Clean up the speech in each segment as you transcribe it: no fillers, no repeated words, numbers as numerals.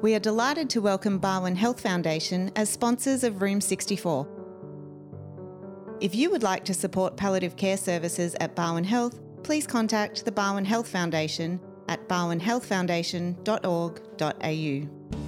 We are delighted to welcome Barwon Health Foundation as sponsors of Room 64. If you would like to support palliative care services at Barwon Health, please contact the Barwon Health Foundation at barwonhealthfoundation.org.au.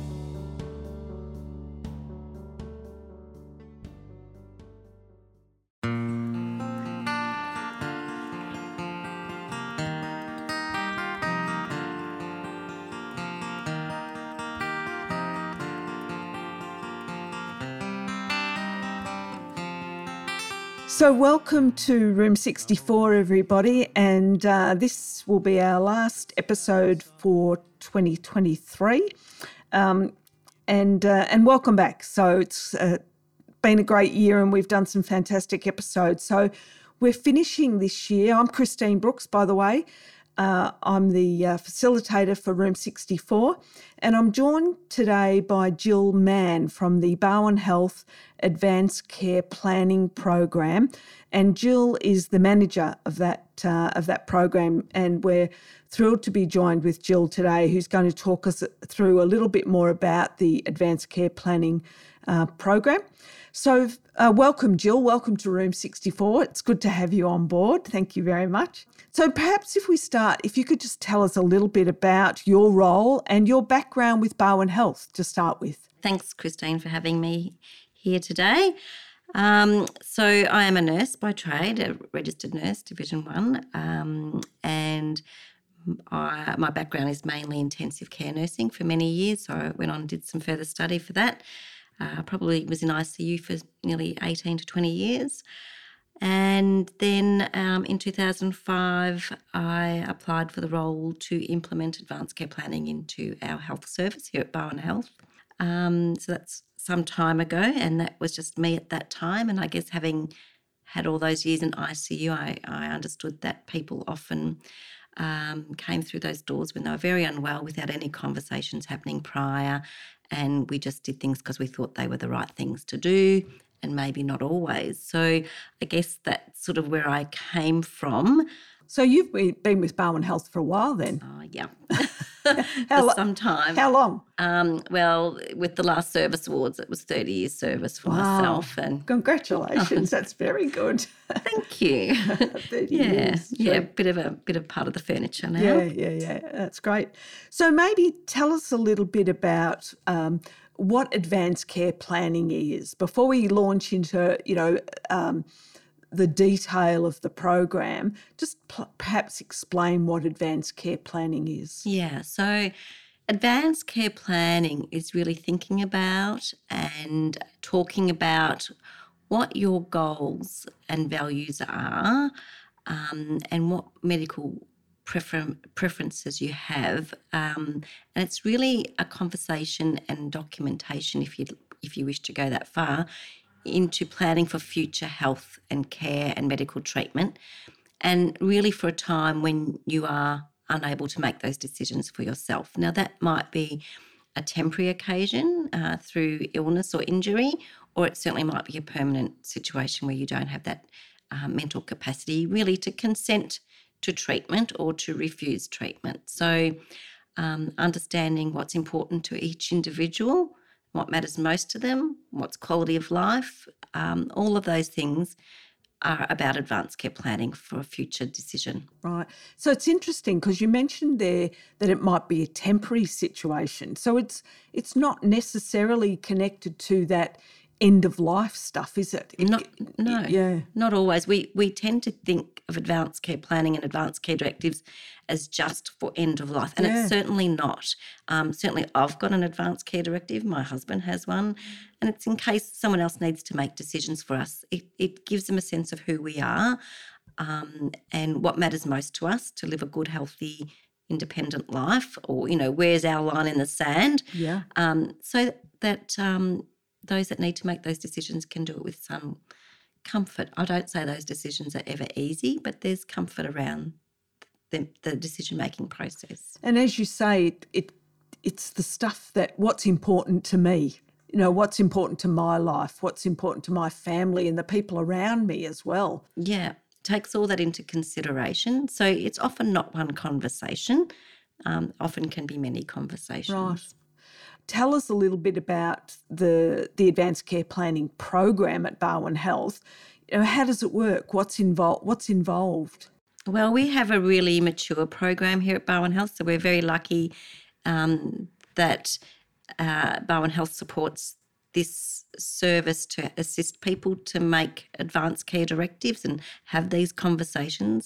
So welcome to Room 64, everybody, and this will be our last episode for 2023, and welcome back. So it's been a great year and we've done some fantastic episodes. So we're finishing this year. I'm Christine Brooks, by the way. I'm the facilitator for Room 64, and I'm joined today by Jill Mann from the Barwon Health Advanced Care Planning Program, and Jill is the manager of that program, and we're thrilled to be joined with Jill today, who's going to talk us through a little bit more about the Advanced Care Planning program. So welcome, Jill. Welcome to Room 64. It's good to have you on board. Thank you very much. So perhaps if we start, if you could just tell us a little bit about your role and your background with Barwon Health to start with. Thanks, Christine, for having me here today. So I am a nurse by trade, a registered nurse, Division 1, and my background is mainly intensive care nursing for many years. So I went on and did some further study for that. Probably was in ICU for nearly 18 to 20 years. And then in 2005, I applied for the role to implement advanced care planning into our health service here at Barwon Health. So that's some time ago, and that was just me at that time. And I guess having had all those years in ICU, I understood that people often came through those doors when they were very unwell without any conversations happening prior, and we just did things because we thought they were the right things to do, and maybe not always. So I guess that's sort of where I came from. So you've been with Barwon Health for a while then? Yeah. For some time. How long? Well, with the last service awards, it was 30 years service for myself. And congratulations, that's very good. Thank you. 30 years. Yeah, bit of part of the furniture now. Yeah, that's great. So maybe tell us a little bit about what advanced care planning is before we launch into, the detail of the program. Just perhaps explain what advanced care planning is. Yeah, so advanced care planning is really thinking about and talking about what your goals and values are, and what medical preferences you have, and it's really a conversation and documentation, if you wish to go that far, into planning for future health and care and medical treatment, and really for a time when you are unable to make those decisions for yourself. Now, that might be a temporary occasion through illness or injury, or it certainly might be a permanent situation where you don't have that mental capacity really to consent to treatment or to refuse treatment. So understanding what's important to each individual, what matters most to them, what's quality of life, all of those things are about advanced care planning for a future decision. Right. So it's interesting because you mentioned there that it might be a temporary situation. So it's not necessarily connected to that end of life stuff, is it? Not always. We tend to think of advanced care planning and advanced care directives as just for end of life, and it's certainly not. Certainly I've got an advanced care directive, my husband has one, and it's in case someone else needs to make decisions for us. It gives them a sense of who we are, and what matters most to us, to live a good, healthy, independent life, or, where's our line in the sand? Yeah. So that those that need to make those decisions can do it with some comfort. I don't say those decisions are ever easy, but there's comfort around the decision-making process. And as you say, it's the stuff that what's important to me, what's important to my life, what's important to my family and the people around me as well. Yeah, takes all that into consideration. So it's often not one conversation, often can be many conversations. Right. tell us a little bit about the advanced care planning program at Barwon Health. How does it work? What's involved? Well, we have a really mature program here at Barwon Health, so we're very lucky that Barwon Health supports this service to assist people to make advanced care directives and have these conversations.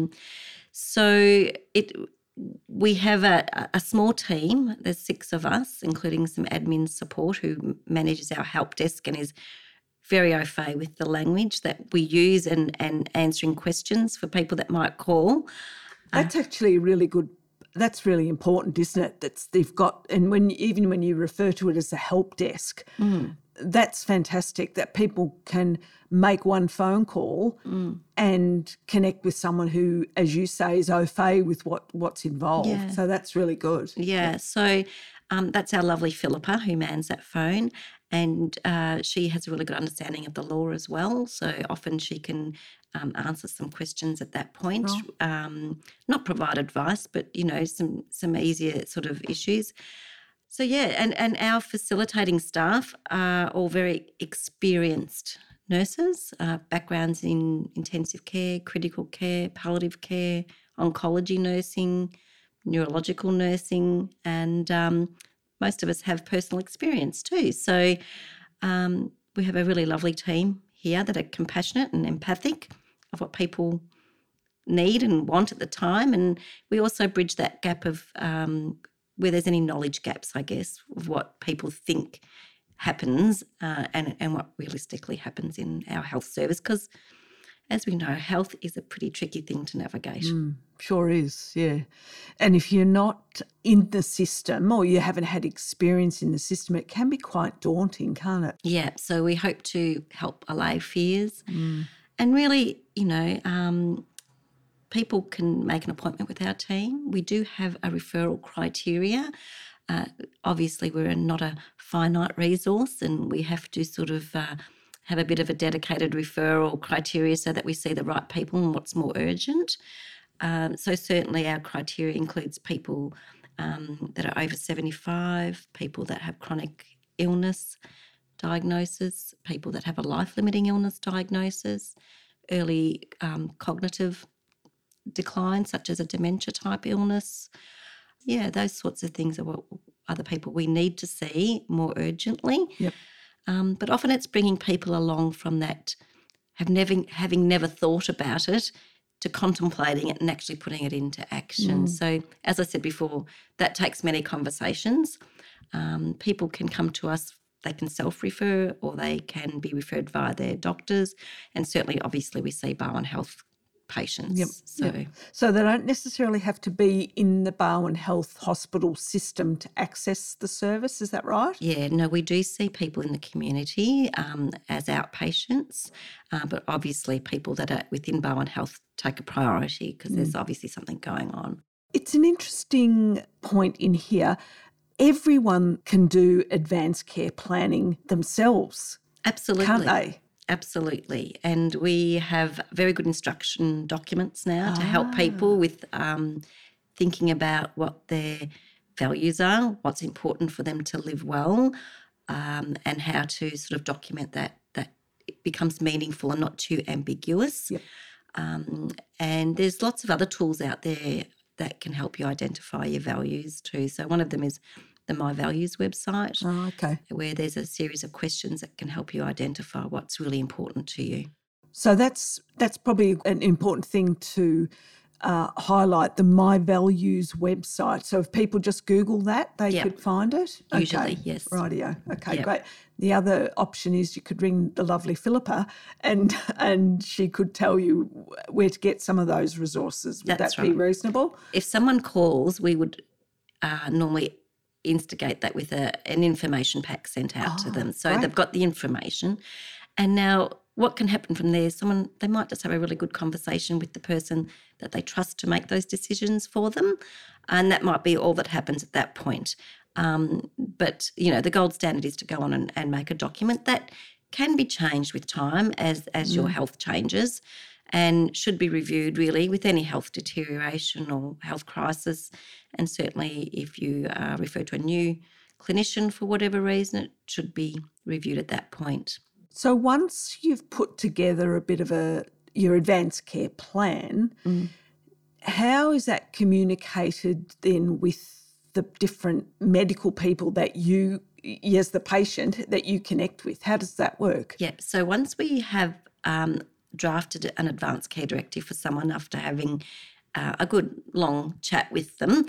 We have a small team. There's 6 of us, including some admin support, who manages our help desk and is very au fait with the language that we use and answering questions for people that might call. That's actually really good. That's really important, isn't it? They've got, and even when you refer to it as a help desk, that's fantastic that people can make one phone call and connect with someone who, as you say, is au fait with what's involved. Yeah. So that's really good. Yeah. So that's our lovely Philippa who mans that phone, and she has a really good understanding of the law as well. So often she can answer some questions at that point, not provide advice, but, some easier sort of issues. So, yeah, and our facilitating staff are all very experienced nurses, backgrounds in intensive care, critical care, palliative care, oncology nursing, neurological nursing, and most of us have personal experience too. So we have a really lovely team here that are compassionate and empathic of what people need and want at the time. And we also bridge that gap of where there's any knowledge gaps, I guess, of what people think happens and what realistically happens in our health service. Because as we know, health is a pretty tricky thing to navigate. Sure is, yeah. And if you're not in the system or you haven't had experience in the system, it can be quite daunting, can't it? Yeah, so we hope to help allay fears. And really, people can make an appointment with our team. We do have a referral criteria. Obviously, we're not a finite resource and we have to sort of have a bit of a dedicated referral criteria so that we see the right people and what's more urgent. So certainly our criteria includes people that are over 75, people that have chronic illness diagnosis, people that have a life-limiting illness diagnosis, early cognitive decline such as a dementia-type illness. Yeah, those sorts of things are what other people we need to see more urgently. Yep. But often it's bringing people along from that having never thought about it to contemplating it and actually putting it into action. So as I said before, that takes many conversations. People can come to us, they can self-refer or they can be referred via their doctors. And certainly, obviously, we see Barwon Health patients. So they don't necessarily have to be in the Barwon Health hospital system to access the service, is that right? Yeah, no, we do see people in the community as outpatients, but obviously people that are within Barwon Health take a priority because there's obviously something going on. It's an interesting point in here. Everyone can do advanced care planning themselves. Absolutely. Can't they? Absolutely. And we have very good instruction documents now to help people with thinking about what their values are, what's important for them to live well, and how to sort of document that it becomes meaningful and not too ambiguous. Yep. And there's lots of other tools out there that can help you identify your values too. So one of them is the My Values website, where there's a series of questions that can help you identify what's really important to you. So that's probably an important thing to highlight, the My Values website. So if people just Google that, they could find it? Usually, yes. Rightio. Okay, great. The other option is you could ring the lovely Philippa and she could tell you where to get some of those resources. Would that be reasonable? If someone calls, we would normally instigate that with an information pack sent out to them. So they've got the information. And now what can happen from there is they might just have a really good conversation with the person that they trust to make those decisions for them. And that might be all that happens at that point. But, the gold standard is to go on and make a document that can be changed with time as your health changes and should be reviewed really with any health deterioration or health crisis. And certainly if you are referred to a new clinician for whatever reason, it should be reviewed at that point. So once you've put together a bit of your advanced care plan, how is that communicated then with the different medical people that you, as the patient, that you connect with? How does that work? Yeah, so once we have drafted an advanced care directive for someone after having a good long chat with them,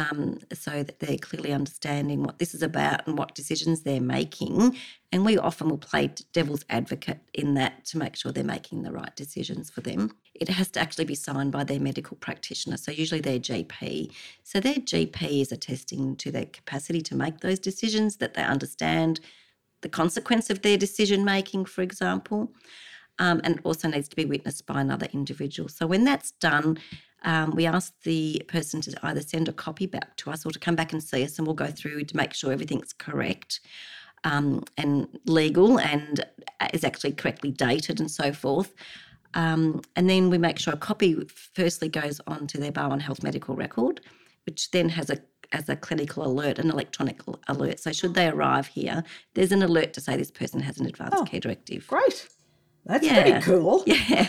so that they're clearly understanding what this is about and what decisions they're making. And we often will play devil's advocate in that to make sure they're making the right decisions for them. It has to actually be signed by their medical practitioner, so usually their GP. So their GP is attesting to their capacity to make those decisions, that they understand the consequence of their decision making, for example, and it also needs to be witnessed by another individual. So when that's done, we ask the person to either send a copy back to us or to come back and see us, and we'll go through to make sure everything's correct and legal and is actually correctly dated and so forth. And then we make sure a copy firstly goes on to their Barwon Health medical record, which then has a clinical alert, an electronic alert. So should they arrive here, there's an alert to say this person has an advanced care directive. Great. That's pretty cool. Yeah.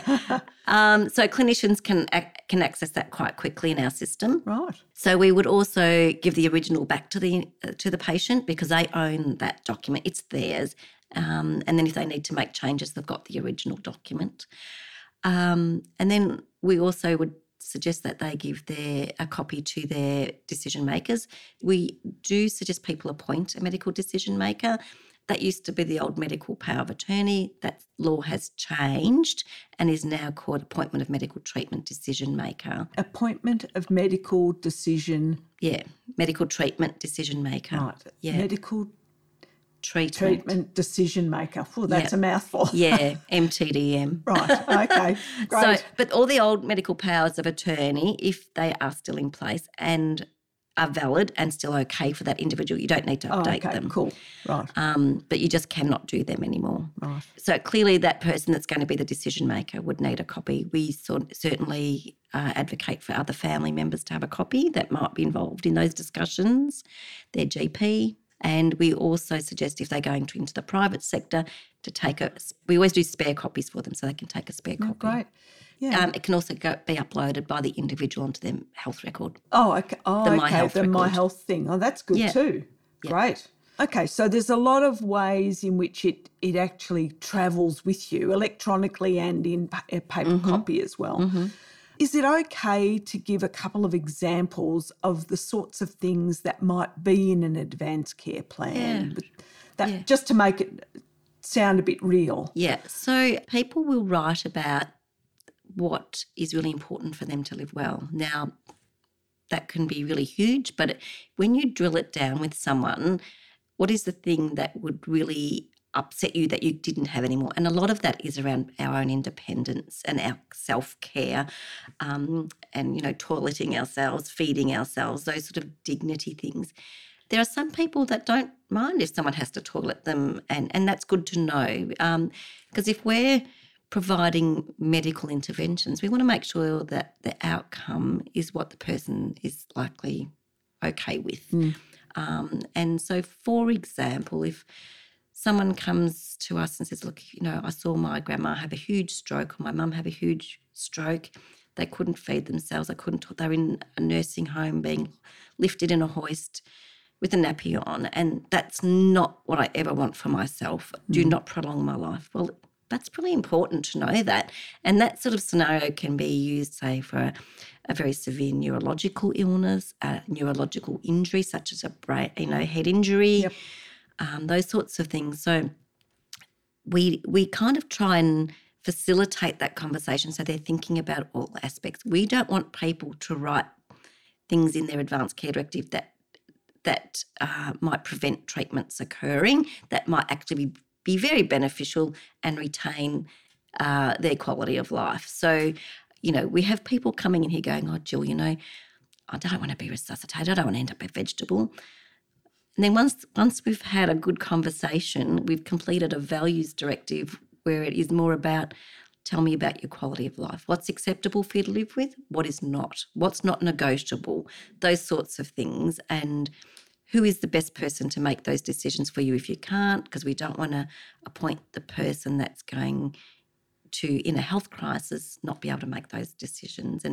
So clinicians can access that quite quickly in our system. Right. So we would also give the original back to the patient because they own that document. It's theirs. And then if they need to make changes, they've got the original document. And then we also would suggest that they give a copy to their decision makers. We do suggest people appoint a medical decision maker. That used to be the old medical power of attorney. That law has changed and is now called appointment of medical treatment decision maker. Appointment of medical decision. Yeah, medical treatment decision maker. Right. Yeah. Medical treatment decision maker. Oh, that's a mouthful. Yeah, MTDM. Right, okay, great. So, but all the old medical powers of attorney, if they are still in place and are valid and still okay for that individual, you don't need to update them. Cool, right. But you just cannot do them anymore. Right. So clearly that person that's going to be the decision maker would need a copy. We certainly advocate for other family members to have a copy that might be involved in those discussions, their GP. And we also suggest if they're going into the private sector to we always do spare copies for them so they can take a spare copy. Great. Yeah. It can also be uploaded by the individual onto their health record. Oh, okay. The My Health record. My Health thing. Oh, that's good too. Yeah. Great. Okay, so there's a lot of ways in which it actually travels with you electronically and in a paper copy as well. Mm-hmm. Is it okay to give a couple of examples of the sorts of things that might be in an advanced care plan? Just to make it sound a bit real. Yeah, so people will write about what is really important for them to live well. Now, that can be really huge, but when you drill it down with someone, what is the thing that would really upset you that you didn't have anymore? And a lot of that is around our own independence and our self-care and, toileting ourselves, feeding ourselves, those sort of dignity things. There are some people that don't mind if someone has to toilet them, and that's good to know because if we're providing medical interventions, we want to make sure that the outcome is what the person is likely okay with. And so, for example, if someone comes to us and says, look, I saw my grandma have a huge stroke or my mum have a huge stroke, they couldn't feed themselves, they were in a nursing home being lifted in a hoist with a nappy on, and that's not what I ever want for myself. Do not prolong my life. Well, that's really important to know that. And that sort of scenario can be used, say, for a very severe neurological illness, a neurological injury such as a brain, head injury, those sorts of things. So we kind of try and facilitate that conversation so they're thinking about all aspects. We don't want people to write things in their advanced care directive that might prevent treatments occurring, that might actually be very beneficial and retain their quality of life. So, we have people coming in here going, oh, Jill, I don't want to be resuscitated. I don't want to end up a vegetable. And then once we've had a good conversation, we've completed a values directive where it is more about tell me about your quality of life. What's acceptable for you to live with? What is not? What's not negotiable? Those sorts of things. And who is the best person to make those decisions for you if you can't, because we don't want to appoint the person that's going to, in a health crisis, not be able to make those decisions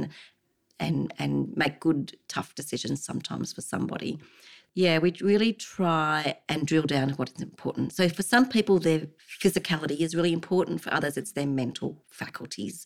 and make good, tough decisions sometimes for somebody. Yeah, we really try and drill down to what is important. So for some people, their physicality is really important. For others, it's their mental faculties.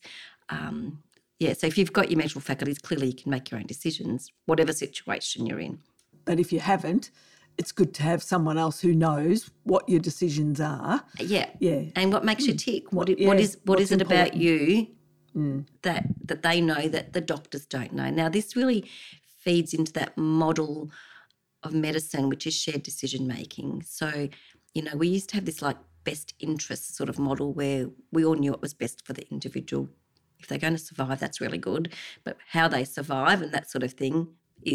So if you've got your mental faculties, clearly you can make your own decisions, whatever situation you're in. But if you haven't, it's good to have someone else who knows what your decisions are. Yeah. Yeah. And what makes you tick. What is it about you that they know that the doctors don't know? Now, this really feeds into that model of medicine, which is shared decision making. So, we used to have this like best interest sort of model where we all knew what was best for the individual. If they're going to survive, that's really good. But how they survive and that sort of thing,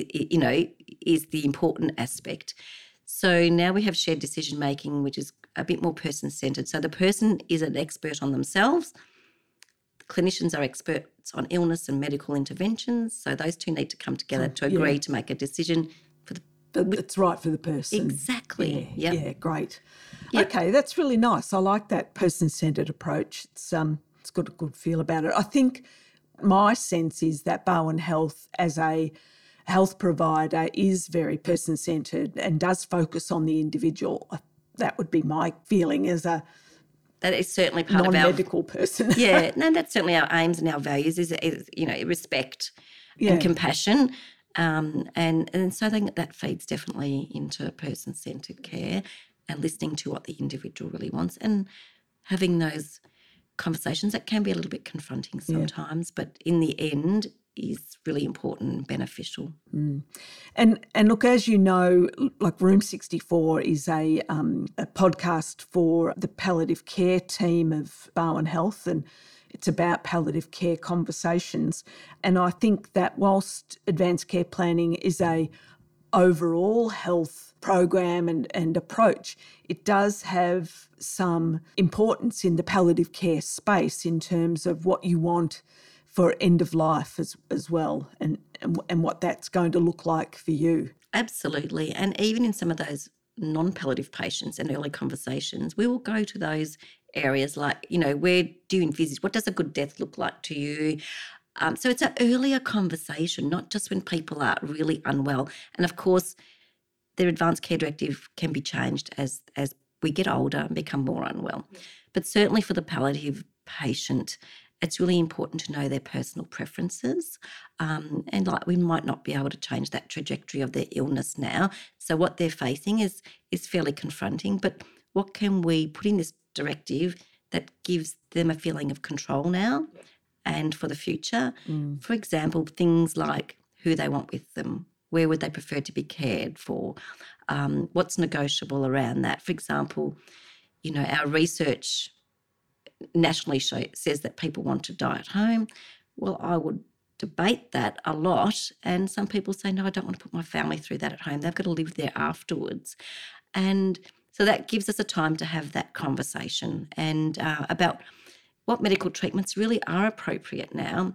is the important aspect. So now we have shared decision making, which is a bit more person-centred. So the person is an expert on themselves. The clinicians are experts on illness and medical interventions. So those two need to come together to agree to make a decision that's right for the person. Exactly. Yeah, great. Yep. Okay, that's really nice. I like that person-centred approach. It's got a good feel about it. I think my sense is that Barwon Health as a health provider is very person-centred and does focus on the individual. That would be my feeling as a that is certainly part of our non-medical person. Yeah, no, that's certainly our aims and our values is respect and compassion. And so I think that feeds definitely into person-centred care and listening to what the individual really wants and having those conversations that can be a little bit confronting sometimes, but in the end is really important and beneficial. And look, as you know, like Room 64 is a podcast for the palliative care team of Barwon Health, and it's about palliative care conversations. And I think that whilst advanced care planning is a overall health program and approach, it does have some importance in the palliative care space in terms of what you want for end of life as well and what that's going to look like for you. Absolutely. And even in some of those non-palliative patients and early conversations, we will go to those areas like, where do you envisage, what does a good death look like to you? So it's an earlier conversation, not just when people are really unwell. And of course, their advanced care directive can be changed as we get older and become more unwell. But certainly for the palliative patient, it's really important to know their personal preferences. And like we might not be able to change that trajectory of their illness now. So what they're facing is fairly confronting. But what can we put in this directive that gives them a feeling of control now and for the future? For example, things like who they want with them, where would they prefer to be cared for, what's negotiable around that. For example, our research nationally says that people want to die at home. Well, I would debate that a lot, and some people say, no, I don't want to put my family through that at home. They've got to live there afterwards. And so that gives us a time to have that conversation and about what medical treatments really are appropriate now,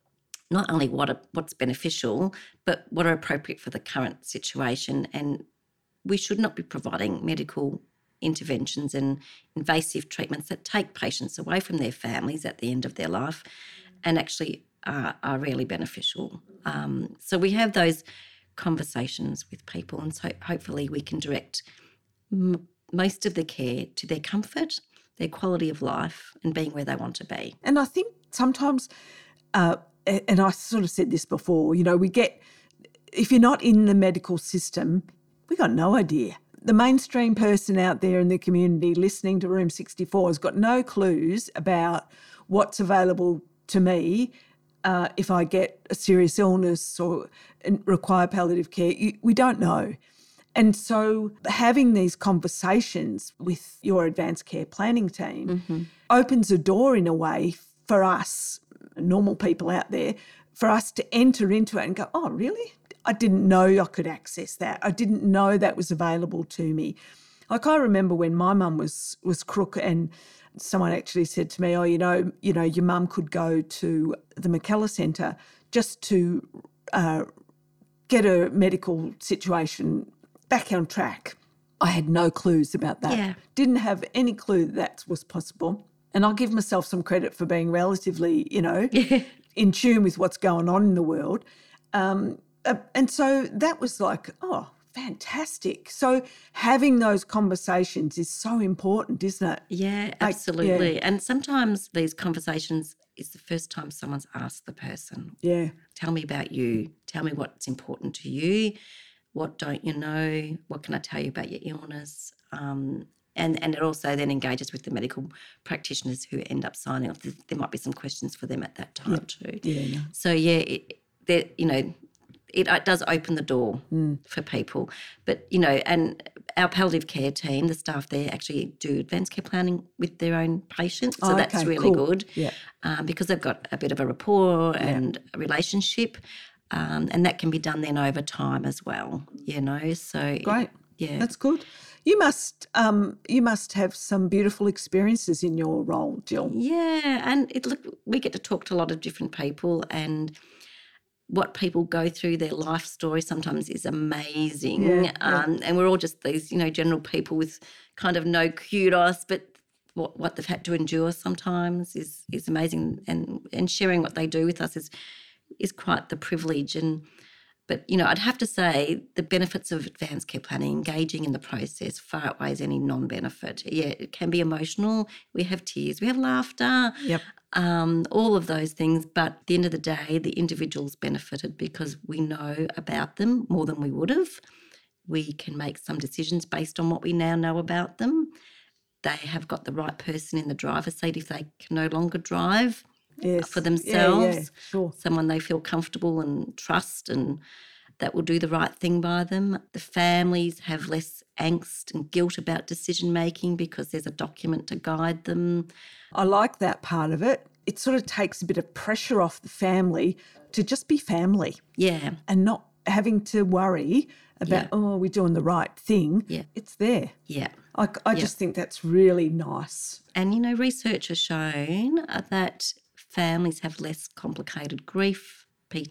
not only what's beneficial, but what are appropriate for the current situation. And we should not be providing medical interventions and invasive treatments that take patients away from their families at the end of their life and actually are really beneficial. So we have those conversations with people, and so hopefully we can direct most of the care to their comfort, their quality of life and being where they want to be. And I think sometimes, and I sort of said this before, we get, if you're not in the medical system, we got no idea. The mainstream person out there in the community listening to Room 64 has got no clues about what's available to me if I get a serious illness or require palliative care. We don't know. And so having these conversations with your advanced care planning team opens a door in a way for us, normal people out there, for us to enter into it and go, oh, really? I didn't know I could access that. I didn't know that was available to me. Like I remember when my mum was crook and someone actually said to me, oh, your mum could go to the McKellar Centre just to get a medical situation back on track. I had no clues about that. Yeah. Didn't have any clue that was possible. And I'll give myself some credit for being relatively, in tune with what's going on in the world. And so that was like, oh, fantastic. So having those conversations is so important, isn't it? Yeah, absolutely. And sometimes these conversations is the first time someone's asked the person, Yeah. tell me about you. Tell me what's important to you. What don't you know? What can I tell you about your illness? And it also then engages with the medical practitioners who end up signing off. There might be some questions for them at that time too. Yeah. So, it does open the door for people. But, and our palliative care team, the staff there actually do advanced care planning with their own patients. So that's really good because they've got a bit of a rapport and a relationship. And that can be done then over time as well, So Great. Yeah. That's good. You must have some beautiful experiences in your role, Jill. Yeah, and we get to talk to a lot of different people, and what people go through, their life story sometimes is amazing. And we're all just these, general people with kind of no kudos, but what they've had to endure sometimes is amazing, and sharing what they do with us is quite the privilege. But I'd have to say the benefits of advanced care planning, engaging in the process, far outweighs any non-benefit. Yeah, it can be emotional. We have tears, we have laughter, all of those things. But at the end of the day, the individual's benefited because we know about them more than we would have. We can make some decisions based on what we now know about them. They have got the right person in the driver's seat if they can no longer drive. For themselves, sure. Someone they feel comfortable and trust and that will do the right thing by them. The families have less angst and guilt about decision making because there's a document to guide them. I like that part of it. It sort of takes a bit of pressure off the family to just be family. Yeah. And not having to worry about, are we doing the right thing? Yeah. It's there. Yeah. I just think that's really nice. And, research has shown that families have less complicated grief,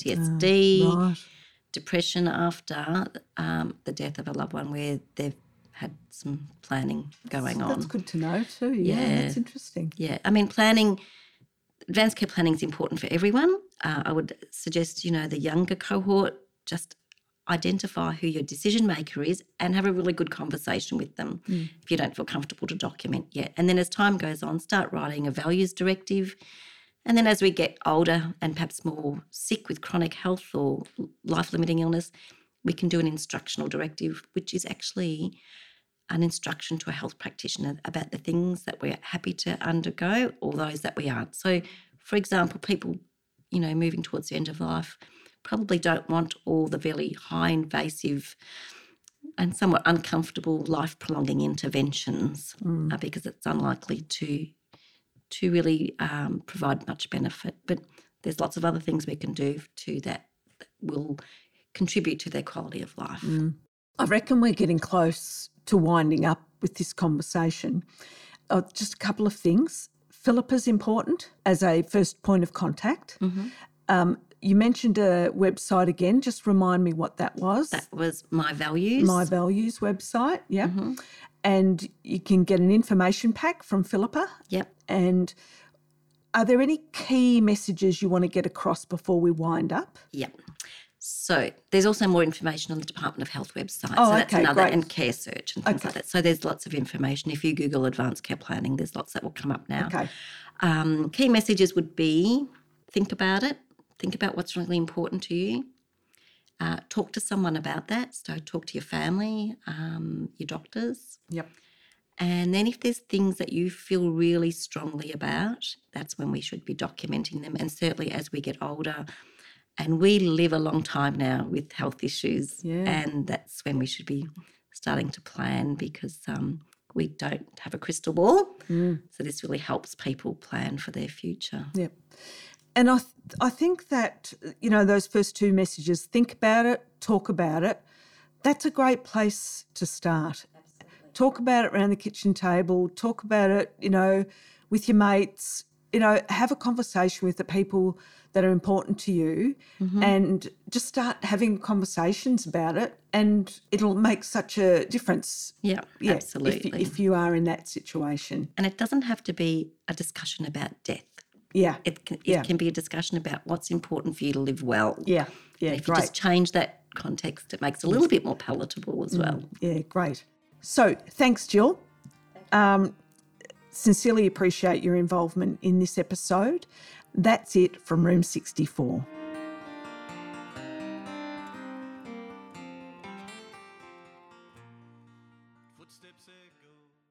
PTSD, depression after the death of a loved one where they've had some planning going on. That's good to know too. Yeah, that's interesting. Yeah, I mean, advanced care planning is important for everyone. I would suggest, the younger cohort, just identify who your decision maker is and have a really good conversation with them if you don't feel comfortable to document yet. And then as time goes on, start writing a values directive. And then as we get older and perhaps more sick with chronic health or life-limiting illness, we can do an instructional directive, which is actually an instruction to a health practitioner about the things that we're happy to undergo or those that we aren't. So, for example, people, moving towards the end of life probably don't want all the very high invasive and somewhat uncomfortable life-prolonging interventions because it's unlikely to really provide much benefit. But there's lots of other things we can do too that will contribute to their quality of life. I reckon we're getting close to winding up with this conversation. Just a couple of things. Philippa's important as a first point of contact. You mentioned a website again. Just remind me what that was. That was My Values. My Values website, yeah. And you can get an information pack from Philippa. Yep. And are there any key messages you want to get across before we wind up? Yep. So there's also more information on the Department of Health website. Oh, so that's okay, another, great. and Care Search and things like that. So there's lots of information. If you Google advanced care planning, there's lots that will come up now. Okay. Key messages would be think about it. Think about what's really important to you. Talk to someone about that. So talk to your family, your doctors. Yep. And then if there's things that you feel really strongly about, that's when we should be documenting them. And certainly as we get older, and we live a long time now with health issues, and that's when we should be starting to plan because we don't have a crystal ball. So this really helps people plan for their future. Yep. And I think that, those first two messages, think about it, talk about it, that's a great place to start. Talk about it around the kitchen table, talk about it, with your mates, have a conversation with the people that are important to you and just start having conversations about it, and it'll make such a difference. Yeah, absolutely. If you are in that situation. And it doesn't have to be a discussion about death. Yeah. It can be a discussion about what's important for you to live well. Yeah. Yeah, and if you just change that context, it makes it a little bit more palatable as well. Yeah, great. So thanks, Jill. Sincerely appreciate your involvement in this episode. That's it from Room 64. Footsteps echo